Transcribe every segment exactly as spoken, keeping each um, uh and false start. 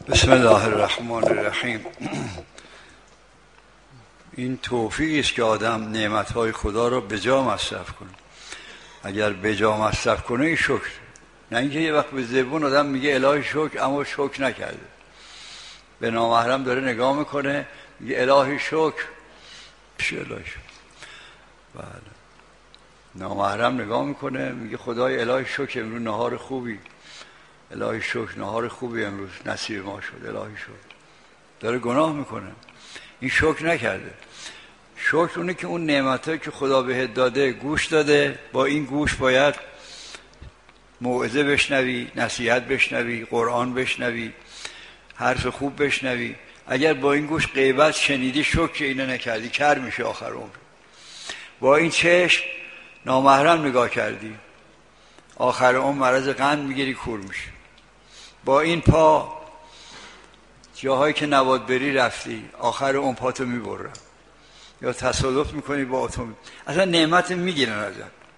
بسم الله الرحمن الرحیم. این توفیقی است که آدم نعمتهای خدا رو به جا مصرف کنه. اگر به جا مصرف کنه این شکر، نه اینکه یه وقت به زبون آدم میگه الهی شکر اما شکر نکرده، به نامحرم داره نگاه میکنه میگه الهی شکر، چه الهی شکر؟ بله، نامحرم نگاه میکنه میگه خدای الهی شکر امروز نهار خوبی، الهی شکر نهار خوبی امروز نصیب ما شد، الهی شکر. داره گناه میکنه، این شکر نکرده. شکر اونه که اون نعمتایی که خدا بهت داده گوش داده، با این گوش باید موعظه بشنوی، نصیحت بشنوی، قرآن بشنوی، حرف خوب بشنوی. اگر با این گوش غیبت شنیدی شکر اینو نکردی، کر میشه آخر عمر. با این چشم نامحرم نگاه کردی، آخر عمر مرض قند میگیری، کور میشه. با این پا جاهایی که نباید بری رفتی، آخر اون پاتو میبرن یا تصادف میکنی با اتومبیل، اصلا نعمت میگیرن ازت.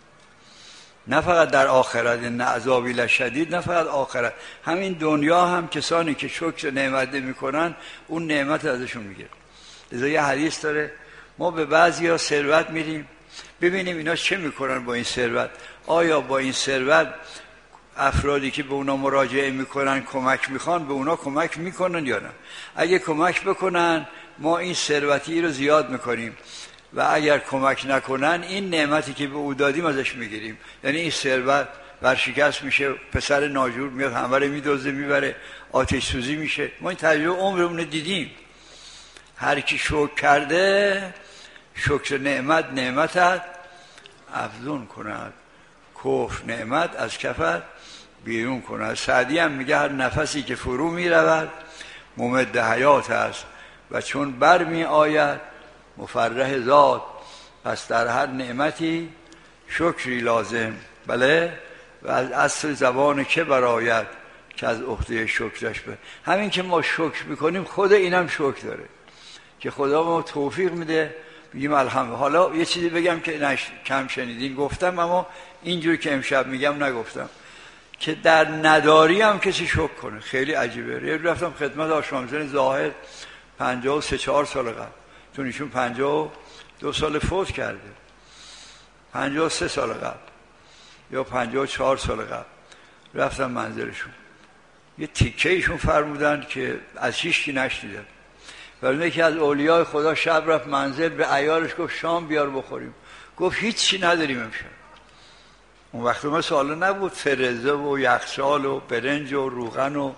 نه فقط در آخرت، نه عذابی شدید، نه فقط آخرت، همین دنیا هم کسانی که شکر نعمت میکنن اون نعمت ازشون میگیرن. لذا یه حدیث داره، ما به بعضیا ثروت میدیم ببینیم اینا چه میکنن با این ثروت. آیا با این ثروت افرادی که به اونا مراجعه میکنن کمک میخوان به اونا کمک میکنن یا نه؟ اگه کمک بکنن ما این ثروتی رو زیاد میکنیم و اگر کمک نکنن این نعمتی که به او دادیم ازش میگیریم. یعنی این ثروت ورشکست میشه، پسر ناجور میاد همه رو میدزده میبره، آتش سوزی میشه. ما این تجربه عمرمون دیدیم. هر کی شکر کرده شکر نعمت نعمتت افزون کند، کفر نعمت از کفت بیرون کند. سعدی هم میگه هر نفسی که فرو میرود ممد حیات است و چون بر می آید مفرح ذات. پس در هر نعمتی شکری لازم. بله، و از اصل زبان که براید که از عهده شکرش به. همین که ما شکر میکنیم خود اینم شکر داره که خدا ما توفیق میده بگیم الحمدلله. حالا یه چیزی بگم که نش... کم شنیدین، گفتم اما اینجوری که امشب میگم نگفتم، که در نداری هم کسی شکر کنه. خیلی عجیبه. یه رفتم خدمت آشامزن زاهد پنجاه و سه چهار سال قبل، چون ایشون پنجاه و دو سال فوت کرده، پنجاه و سه سال قبل یا پنجاه و چهار سال قبل رفتم منزلشون. یه تیکه ایشون فرمودن که از هیچ کی نشنیدم. ولی یکی از اولیای خدا شب رفت منزل، به عیالش گفت شام بیار بخوریم. گفت هیچ چی نداریم امشب. اون وقت ما سوالا نبود، فرزه و یخچال و برنج و روغن و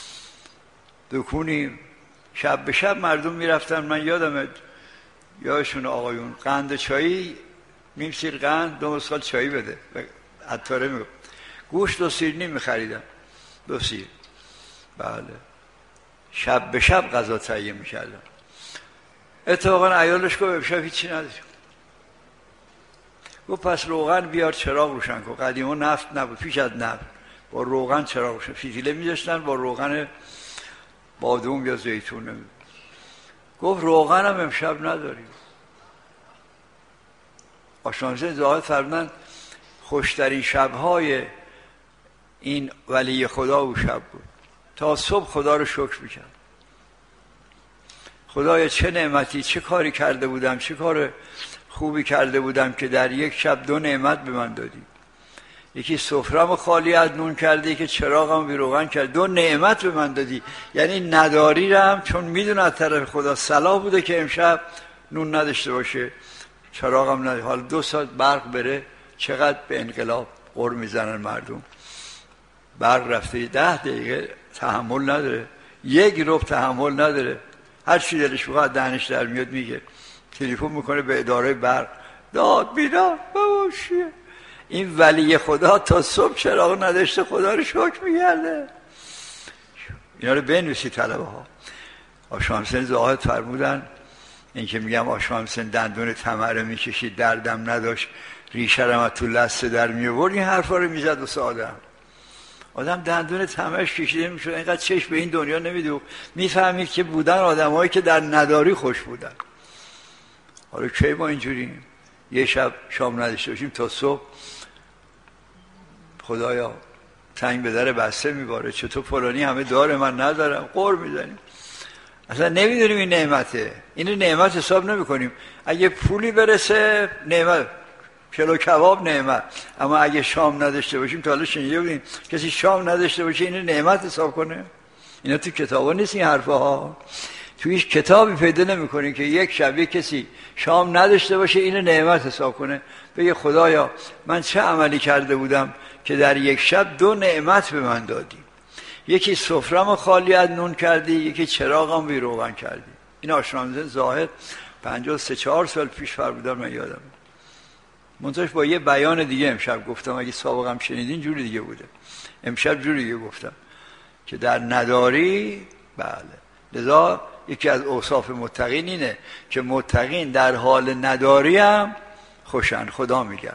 دکونی. شب به شب مردم میرفتن. من یادمه یادشون آقایون قند چایی، نیم سیر قند دو مسقال چایی بده. عطاره میگفت گوشت دو سیر نیم میخریدن، دو سیر. بله، شب به شب غذا تهیه میکردن. اتفاقا عیالش گفت امشب هیچی نداریم. گفت پس روغن بیار چراغ روشن کن. قدیما نفت نبود، پیش از نفت با روغن چراغ روشن، فتیله میذاشتن با روغن بادوم یا زیتون. نمید. گفت روغن هم امشب نداریم. آشامزن زاهد فرمودن خوشترین شبهای این ولی خدا او شب بود، تا صبح خدا رو شکر میکرد. خدایا چه نعمتی، چه کاری کرده بودم، چه کار خوبی کرده بودم که در یک شب دو نعمت به من دادی. یکی سفره‌مو خالی از نون کردی، که چراغم بی روغن کرد. دو نعمت به من دادی. یعنی نداری رم چون میدونه از طرف خدا صلاح بوده که امشب نون نداشته باشه، چراغم نداره. حالا دو ساعت برق بره چقدر به انقلاب غر میزنن مردم. برق رفته ده دقیقه تحمل نداره، یک ربع تحمل نداره. هر چی دلش بخواد دهنش در میاد میگه. تلفن میکنه به اداره برق، داد بیدار باباشیه. این ولی خدا تا صبح چراغ نداشته خدا رو شکر میگرده. اینا رو بنویسی طلبه ها. آشامسن زاهد فرمودن، این که میگم آشامسن دندون تمره میکشید دردم نداشت، ریشه رو از تو لسه در میورد. این حرفا رو میزد واسه آدم. آدم دندون تمرش کشیده میشد، اینقدر چشم به این دنیا نمیدو، میفهمید که بودن آدمایی که در نداری خوش بودن. حالا کی ما اینجوریم؟ یه شب شام نداشته باشیم تا صبح خدایا سنگ به در بسته میباره، چطور فلانی همه داره من ندارم، قر میزنیم. اصلا نمیدونیم این نعمته، اینو نعمت حساب نمیکنیم. اگه پولی برسه نعمت، کلو کباب نعمت، اما اگه شام نداشته باشیم، تا حالا شنیده بودیم کسی شام نداشته باشه اینو نعمت حساب کنه؟ اینا تو کتابا نیست این حرفا ها. تو هیچ کتابی پیدا نمی‌کنی که یک شب یک کسی شام نداشته باشه اینو نعمت حساب کنه، بگه خدایا من چه عملی کرده بودم که در یک شب دو نعمت به من دادی، یکی سفره‌مو خالی از نون کردی، یکی چراغم بی روغن کردی. این آشنامزه زاهد پنجاه و سه چهار سال پیش فرمودن، من یادم منتهاش با یه بیان دیگه امشب گفتم، اگه سابقم شنیدین جوری دیگه بوده، امشب جوری دیگه گفتم که در نداری. بله، لذا یکی از اوصاف متقین اینه که متقین در حال نداری هم خوشن. خدا میگن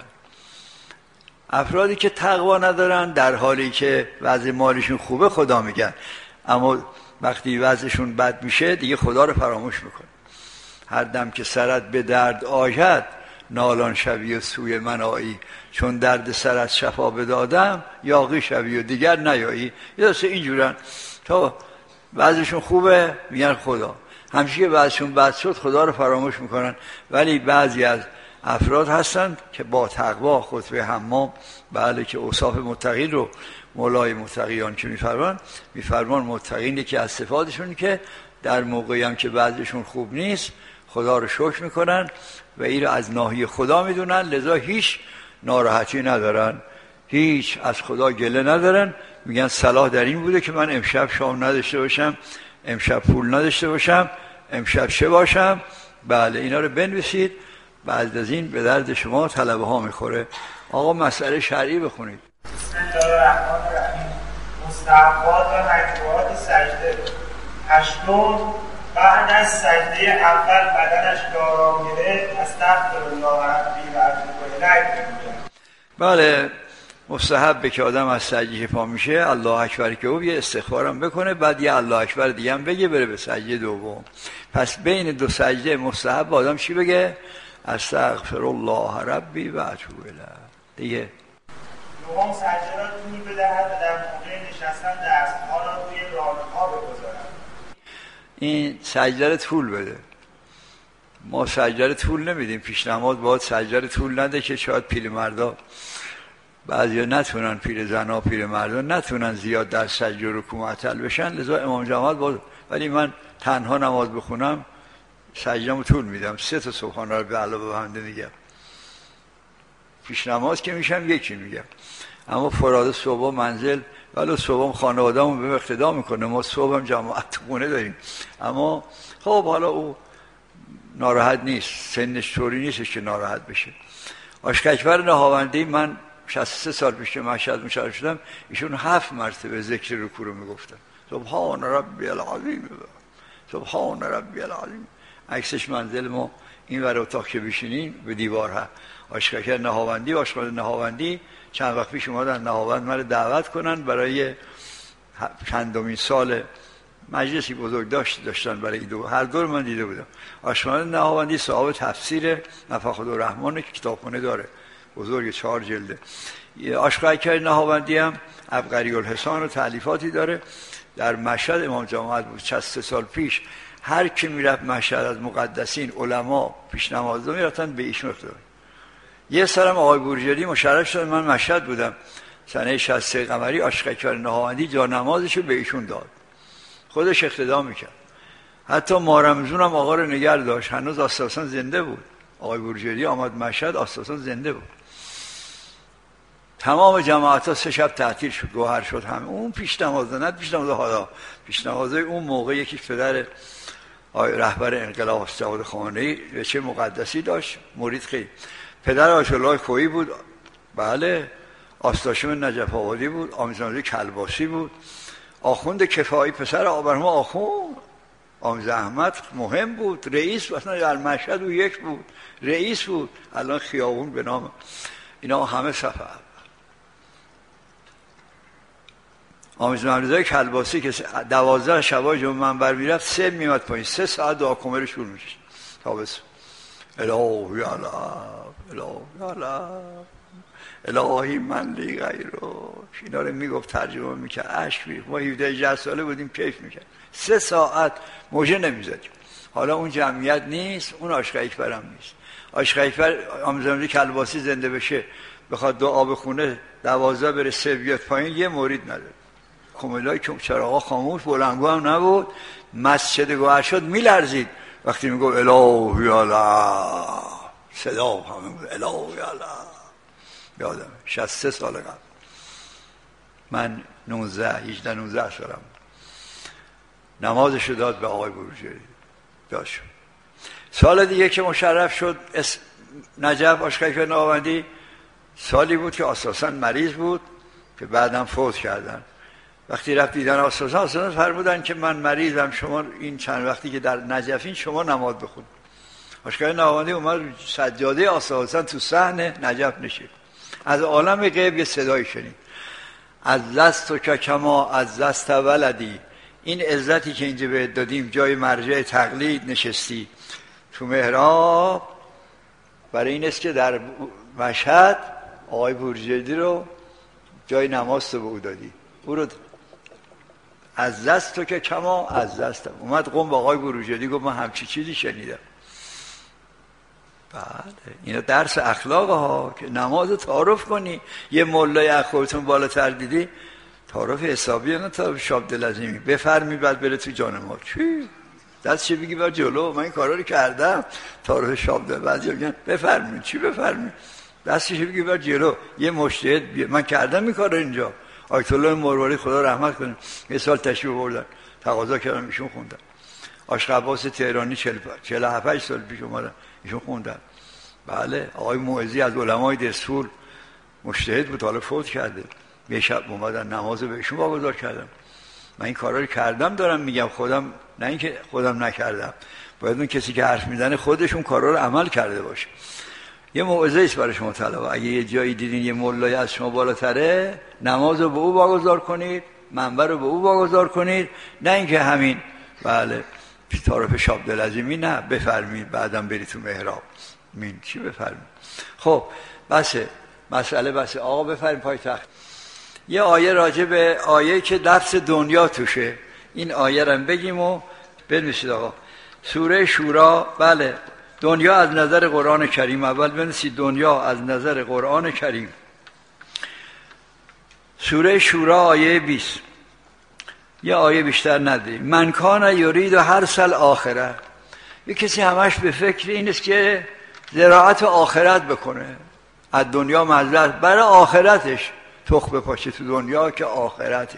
افرادی که تقوا ندارن در حالی که وضع مالشون خوبه خدا میگن، اما وقتی وضعشون بد میشه دیگه خدا رو فراموش میکنه. هر دم که سرت به درد آید نالان شوی و سوی من آیی، چون درد سرت شفا بدادم یاغی شوی و دیگر نیایی. یه دسته اینجورن تا بعضشون خوبه میگن خدا، همیشه که بعضشون بد شد خدا رو فراموش میکنن. ولی بعضی از افراد هستن که با تقوا، خطبه حمام بله که اوصاف متقین رو مولای متقیان که میفرمان میفرمان متقینی که از صفاتشون که در موقعی هم که بعضشون خوب نیست خدا رو شکر میکنن و این رو از ناحیه خدا میدونن، لذا هیچ ناراحتی ندارن، هیچ از خدا گله ندارن. میگن صلاح در این بوده که من امشب شام نداشته باشم، امشب پول نداشته باشم، امشب چه باشم. بله اینا رو بنویسید، بعد از این به درد شما طلبه ها میخوره. آقا مسئله شرعی بخونید. بسم الله الرحمن الرحیم. مستحبات و مکروهات سجده. هشتم، بعد از سجده اول بدنش آرام گرفت استغفرالله ربی و اتوب الیه میگوید. بله مستحبه که آدم از سجده پا میشه الله اکبر که او یه استغفارم بکنه، بعد یه الله اکبر دیگه هم بگه بره به سجده دوم. پس بین دو سجده مستحب آدم چی بگه؟ استغفرالله ربی و اتوب الیه دیگه. دوم سجده را طول بدهد و در موقع نشستن دستها را روی رانه‌ها بگذارد. این سجده را طول بده. ما سجده را طول نمیدیم، پیش نماز باید سجده را طول نده که شاید پیر مردا بعضیا نتونن، پیر زنا پیر مردا نتونن زیاد در سجده و رکوع معطل بشن، لذا امام جماعت باید. ولی من تنها نماز بخونم سجده‌مو طول میدم، سه تا سبحان ربی الاعلی و حمده میگم. پیش نماز که میشم یکی میگم، اما فراد صبح منزل ولی صبح خانواده‌مون به اقتدا میکنه، ما صبح هم جماعت خونه داریم، اما خب حالا او ناراحت نیست، سنش طوری نیستش که ناراحت بشه. آشکاکبر نهاوندی من شصت و سه سال پیش که مشهد مشرف شدم ایشون هفت مرتبه ذکر رکوع رو میگفتن، سبحان ربی العظیم سبحان ربی العظیم. عکسش منزل ما این ور اتاق که بشینین به دیوار ها آشکاکر نهاوندی. آشکاکر نهاوندی چند وقت پیش اومدن نهاوند من دعوت کنن برای چندمین سال مجلسی بزرگ داشت داشتن برای دو هر دور من دیده بودم. آشکاکر نهاوندی صاحب تفسیر نفخ الرحمن که کتابخونه داره بزرگ، چهار جلده. آشکاکر نهاوندی هم عبقری الحسان و تالیفاتی داره. در مشهد امام جماعت بود شصت و سه سال پیش، هر کی میرفت مشهد از مقدسین علما پیش نماز میرفتن به ایشون اقتدا. یه سرم آقای بورجری مشرف شد، من مشهد بودم سنه شصت و سه قمری، آشکاکر نهاوندی جا نمازشو به ایشون داد، خودش اقتدا میکرد. حتی مارمزون هم آقا رو نگه داشت، هنوز آستاسان زنده بود. آقای بورجری آمد مشهد آستاسان زنده بود. تمام جماعت ها سه شب تعطیل شد، گوهر شد همه. اون پیش نمازه نه پیش نمازه حالا پیش نمازه اون موقع یکی پدر رهبر انقلاب جواد خامنه‌ای چه مقدسی داشت، مرید خیلی. پدر آیت الله کویی بود، بله، آستاشم نجف آبادی بود، آمیزنده کلباسی بود، آخوند کفایی پسر آبرهما آخوند، آمیز احمد مهم بود، رئیس اصلا در مشهد او یک بود، رئیس بود، الان خیابون به نام اینا همه صفحه. آمیز محمدزاده کلباسی که دوازده شبای جمعه منبر میرفت سه میمد پایین، سه ساعت دعا کمر شروع میشه تابستون. الهی علم الهی علم الهی من لی غیرک. اینا رو میگفت، ترجمه میکرد، اشک میریخت. ما هفده هجده ساله بودیم، کیف میکرد. سه ساعت موجه نمیزدیم. حالا اون جمعیت نیست، اون عاشق اکبر هم نیست. عاشق اکبر آموزنده کلباسی زنده بشه بخواد دعا بخونه دوازده بره سه بیاد پایین، یه مورید نداره. کملای که چراغا خاموش، بلندگو هم نبود، مسجد گوهر شد میلرزید وقتی میگو الهی الله، صدا همه بود الهی الله. یادم شصت و سه سال قبل، من نوزده هجده نوزده سالم، نمازشو داد به آقای بروجردی داشت. سال دیگه که مشرف شد نجف عاشق اکبر ناوندی، سالی بود که اساساً مریض بود که بعدم فوت کردن. وقتی رفت دیدن اساساً اساساً فرمودن که من مریضم، شما این چند وقتی که در نجفین شما نماز بخون. عاشق اکبر ناوندی اومد سجاده اساساً تو صحن نجف نشید، از عالم غیب یه صدایی شنید، از دست و که کما از دست ولدی، این عزتی که اینجا بهت دادیم جای مرجع تقلید نشستی تو محراب، برای این است که در مشهد آقای بروجردی رو جای نماز تو به او دادی، او رو از دست تو که کما از دستم. اومد قوم با آقای بروجردی گفت من همچی چیزی شنیدم. بله اینا درس اخلاق ها که نماز تعارف کنی. یه مولای از خودتون بالاتر دیدی، تعارف حسابی نه تا شاب دلعظیمی بفرمی بعد بره تو جان ما. چی؟ دست چی بگی بر جلو، من این کارا رو کردم، تعارف شاب دل. بعضی میگن بفرمی، چی بفرمی؟ دستش بگی بر جلو. یه مجتهد من کردم این کارو اینجا. آیت الله مرواری خدا رحمت کنه یه سال تشریف آوردن، تقاضا کردم ایشون خوندن. عاشق عباس تهرانی چهل و هفت سال پیش اومدن ایشون خوندن. بله آقای موعظی از علمای دستور مجتهد بود، حالا فوت کرده. یه شب اومدن نماز به ایشون واگذار کردم. من این کارا رو کردم دارم میگم، خودم نه اینکه خودم نکردم، باید اون کسی که حرف میزنه خودشون کارا رو عمل کرده باشه. یه موعظه است برای شما طلبه، اگه یه جایی دیدین یه مولای از شما بالاتره، نماز رو به او واگذار کنید، منبر رو به او واگذار کنید، نه اینکه همین بله تعارف شاب دلعظیمی نه بفرمید بعدم برید تو محراب. مین چی بفرمید؟ خب بسه مسئله بسه. آقا بفرمید پای تخت. یه آیه راجع به آیه که لفظ دنیا توشه، این آیه رو بگیم و بنویسید آقا. سوره شورا. بله دنیا از نظر قرآن کریم، اول بنویسید دنیا از نظر قرآن کریم. سوره شورا آیه بیست. یه آیه بیشتر نداریم. من کان یرید هر سال آخره. یه کسی همش به فکر این است که زراعت آخرت بکنه، از دنیا مزلت برای آخرتش تخم بپاشه تو دنیا که آخرتش.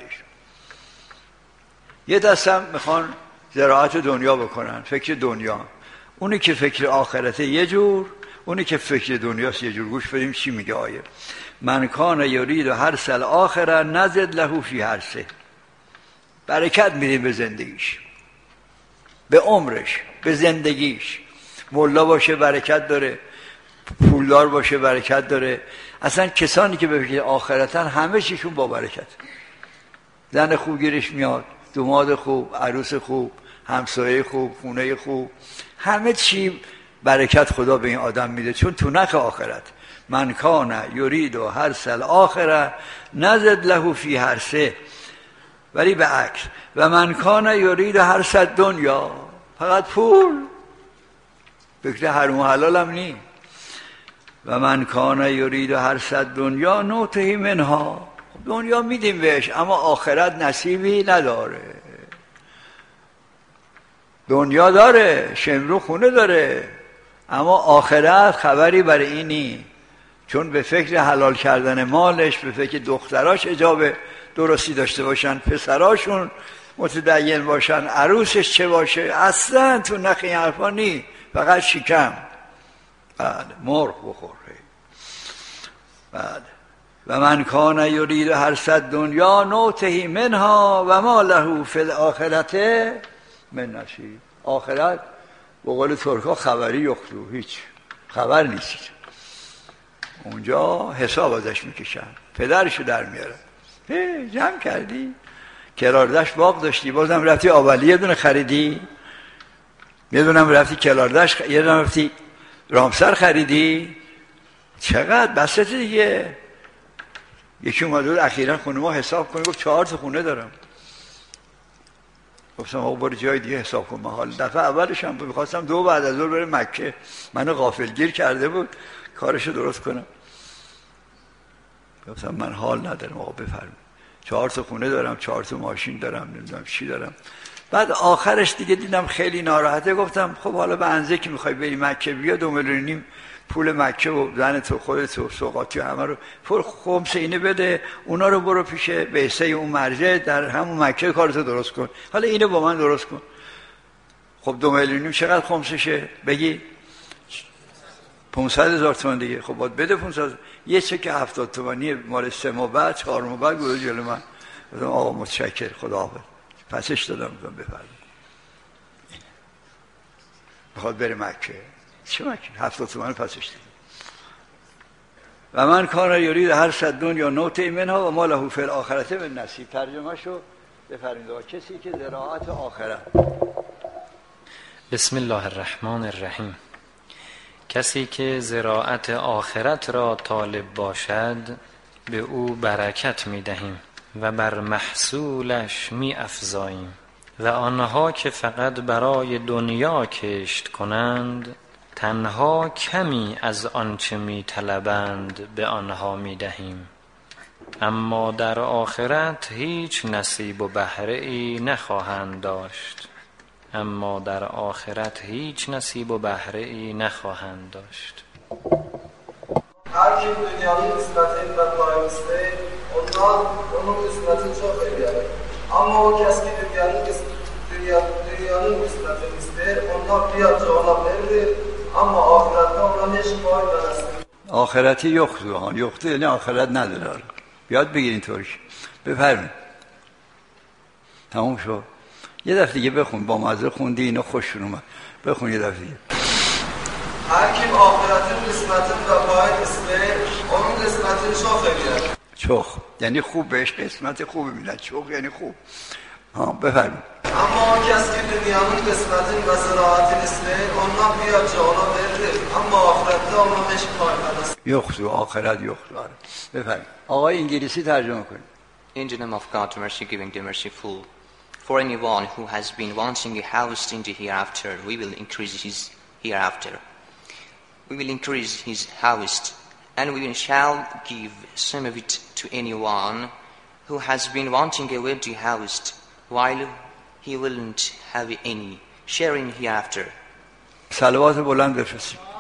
یه دستم میخوان زراعت دنیا بکنن، فکر دنیا. اونی که فکر آخرته یه جور، اونی که فکر دنیاست یه جور. گوش بدیم چی میگه آیه. من کان یرید هر سال آخره نزد له فی هر سه. برکت میدیم به زندگیش، به عمرش، به زندگیش. مولا باشه برکت داره، پولدار باشه برکت داره. اصلا کسانی که به فکر آخرتن همه چیشون با برکت. زن خوب گیرش میاد، داماد خوب، عروس خوب، همسایه خوب، خونه خوب، همه چی برکت خدا به این آدم میده، چون تو نخ آخرت. من کان یرید و هر سال آخره نزد له فی هر سه. ولی به عکس و من کان یرید هر سال دنیا، فقط پول، فکر حرام و حلال هم نی. و من کان یرید هر سال دنیا نوتهی منها. دنیا میدیم بهش اما آخرت نصیبی نداره. دنیا داره، شمرو خونه داره، اما آخرت خبری برای این نی. چون به فکر حلال کردن مالش، به فکر دختراش اجاب درستی داشته باشن، پسراشون متدین باشن، عروسش چه باشه، اصلا تو نخی حرفا نی، فقط شکم. بله مرغ بخوره. بله و من کان یرید هر صد دنیا نوتهی منها و ما له فی الاخرت من نصیب. آخرت به قول ترکا خبری یختو، هیچ خبر نیست. اونجا حساب ازش میکشن، پدرشو در میارن. جمع کردی؟ کلاردش باغ داشتی، بازم رفتی آولی یه دونه خریدی؟ یه دونه رفتی کلاردش، یه دونه رفتی رامسر خریدی؟ چقدر بسته دیگه. یکی اومد بود اخیراً خونه ما حساب کنه، گفت چهار تا خونه دارم. گفتم آقا برو جای دیگه حساب کن. من حال دفعه اولش هم می‌خواستم دو بعد از ظهر برم مکه، منو غافلگیر کرده بود کارشو درست کنم. گفتم من حال ندارم آقا بفرمایید، چهار تا خونه دارم، چهار تا ماشین دارم، نمیدونم چی دارم. بعد آخرش دیگه دیدم خیلی ناراحته، گفتم خب حالا به اندازه که میخوای بری مکه بیا، دو میلیون نیم پول مکه و زن تو خودت و سوغاتی و همه رو پول خمس اینه بده، اونا رو برو پیش بیسه اون مرجع در همون مکه کارتو درست کن، حالا اینو با من درست کن. خب دو میلیون نیم چقدر خمسشه بگی؟ پانصد هزار تومان دیگه. خب باید بده پانصد. یه چک هفتاد تومانی مال سه ماه بعد چهار ماه بعد گذاشت جلو من. گفتم آقا متشکر، خدا حافظ. پسش دادم، گفتم بفرمایید. میخواد بره مکه. چه مکه؟ هفتاد تومان پسش دادم. و من کان یرید هر صد دنیا نوت منها و ما له فی الاخرته من نصیب. ترجمه شو بفرمایید. کسی که زراعت آخرت. بسم الله الرحمن الرحیم. کسی که زراعت آخرت را طالب باشد به او برکت می دهیم و بر محصولش می افزاییم و آنها که فقط برای دنیا کشت کنند تنها کمی از آنچه می طلبند به آنها می دهیم، اما در آخرت هیچ نصیب و بهره ای نخواهند داشت اما در آخرت هیچ نصیب و بهره ای نخواهند داشت. هر کی دنیایی قسمتی و پایسته اونها اونو قسمتی چه خیلیه، اما او کسی که دنیایی دنیایی قسمتی نیسته اونها بیاد جوانا برده، اما آخرت اونها هیچ پای برسته. آخرتی یختو ها، یختو یعنی آخرت نداره. بیاد بگیرین طورش بفرمین. تموم شد. یه دفعه دیگه بخون، با مزه خوندی اینا خوششون اومد. بخون یه دفعه دیگه. هر کی آخرت قسمت و پای اسمه اون قسمت چخه چخ یعنی خوب، بهش قسمت خوب میدن. چخ یعنی خوب. ها بفرمایید. اما کسی که دنیامون قسمت و زراعت اسمه اونها بیا جانا برده، اما آخرت اونها هیچ پای برسه. یختو آخرت یختو. بفرمایید. آقای انگلیسی ترجمه کنید. In the name of God, mercy giving, the merciful. For anyone who has been wanting a house in the hereafter, we will increase his hereafter. We will increase his harvest, and we shall give some of it to anyone who has been wanting a wealthy harvest, while he wouldn't have any share in hereafter. صلوات بلند بفرستید.